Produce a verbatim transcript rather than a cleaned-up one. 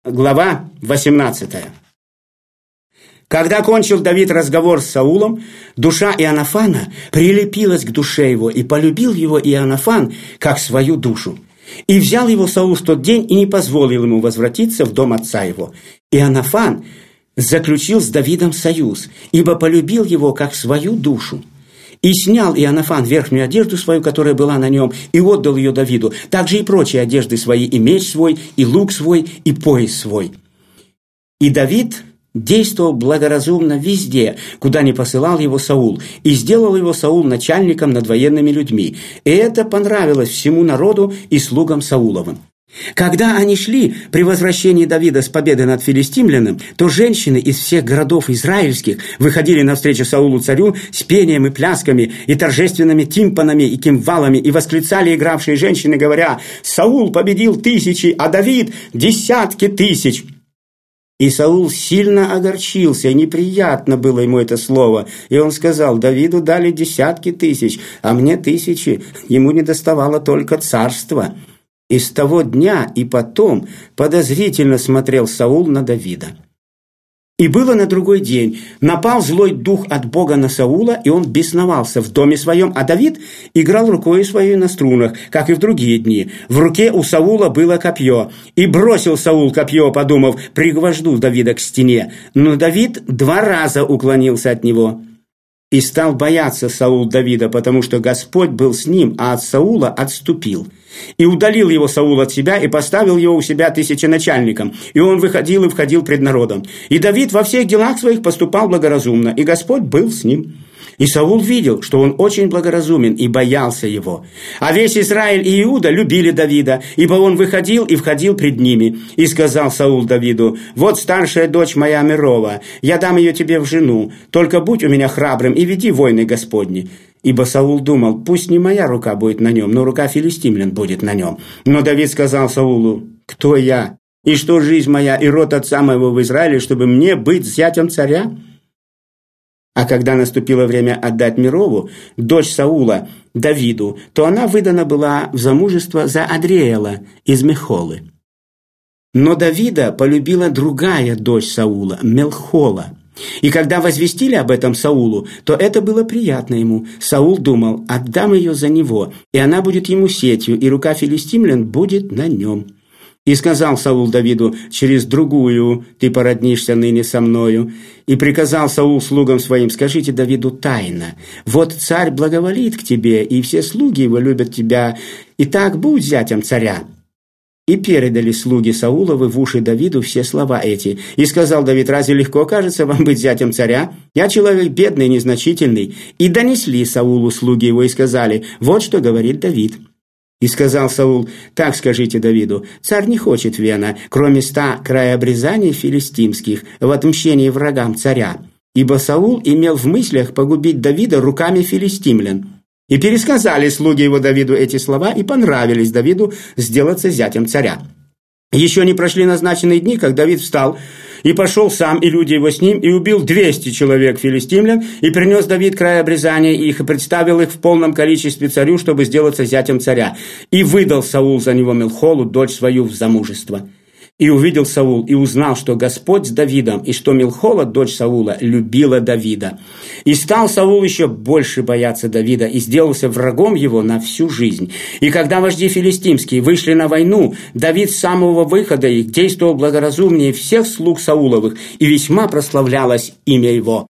Глава восемнадцатая. Когда кончил Давид разговор с Саулом, душа Иоанафана прилепилась к душе его, и полюбил его Иоанафан как свою душу. И взял его Саул в тот день и не позволил ему возвратиться в дом отца его. Иоанафан заключил с Давидом союз, ибо полюбил его как свою душу. И снял Иоанафан верхнюю одежду свою, которая была на нем, и отдал ее Давиду, также и прочие одежды свои, и меч свой, и лук свой, и пояс свой. И Давид действовал благоразумно везде, куда не посылал его Саул, и сделал его Саул начальником над военными людьми. И это понравилось всему народу и слугам Сауловым. Когда они шли при возвращении Давида с победы над филистимляном, то женщины из всех городов израильских выходили навстречу Саулу царю с пением и плясками, и торжественными тимпанами и кимвалами, и восклицали игравшие женщины, говоря: «Саул победил тысячи, а Давид десятки тысяч». И Саул сильно огорчился, и неприятно было ему это слово. И он сказал: «Давиду дали десятки тысяч, а мне тысячи, ему недоставало только царства». И с того дня и потом подозрительно смотрел Саул на Давида. И было на другой день, напал злой дух от Бога на Саула, и он бесновался в доме своем, а Давид играл рукой своей на струнах, как и в другие дни. В руке у Саула было копье, и бросил Саул копье, подумав: пригвожду Давида к стене. Но Давид два раза уклонился от него. И стал бояться Саул Давида, потому что Господь был с ним, а от Саула отступил. И удалил его Саул от себя, и поставил его у себя тысяченачальником. И он выходил и входил пред народом. И Давид во всех делах своих поступал благоразумно, и Господь был с ним. И Саул видел, что он очень благоразумен, и боялся его. А весь Израиль и Иуда любили Давида, ибо он выходил и входил пред ними. И сказал Саул Давиду: «Вот старшая дочь моя Мерова, я дам ее тебе в жену, только будь у меня храбрым и веди войны Господни». Ибо Саул думал: пусть не моя рука будет на нем, но рука филистимлян будет на нем. Но Давид сказал Саулу: «Кто я? И что жизнь моя и род отца моего в Израиле, чтобы мне быть зятем царя?» А когда наступило время отдать Мерову, дочь Саула, Давиду, то она выдана была в замужество за Адриэла из Мехолы. Но Давида полюбила другая дочь Саула, Мелхола. И когда возвестили об этом Саулу, то это было приятно ему. Саул думал: отдам ее за него, и она будет ему сетью, и рука филистимлян будет на нем. И сказал Саул Давиду: через другую ты породнишься ныне со мною. И приказал Саул слугам своим: скажите Давиду тайно: вот царь благоволит к тебе, и все слуги его любят тебя, и так будь зятем царя. И передали слуги Сауловы в уши Давиду все слова эти. И сказал Давид: разве легко кажется вам быть зятем царя? Я человек бедный, незначительный. И донесли Саулу слуги его и сказали: вот что говорит Давид. И сказал Саул: так скажите Давиду: царь не хочет вена, кроме ста краеобрезаний филистимских в отмщении врагам царя. Ибо Саул имел в мыслях погубить Давида руками филистимлян. И пересказали слуги его Давиду эти слова, и понравились Давиду сделаться зятем царя. Еще не прошли назначенные дни, как Давид встал и пошел сам, и люди его с ним, и убил двести человек филистимлян, и принес Давид край обрезания их, и представил их в полном количестве царю, чтобы сделаться зятем царя. И выдал Саул за него Мелхолу, дочь свою, в замужество. И увидел Саул, и узнал, что Господь с Давидом, и что Мелхола, дочь Саула, любила Давида. И стал Саул еще больше бояться Давида, и сделался врагом его на всю жизнь. И когда вожди филистимские вышли на войну, Давид с самого выхода их действовал благоразумнее всех слуг Сауловых, и весьма прославлялось имя его.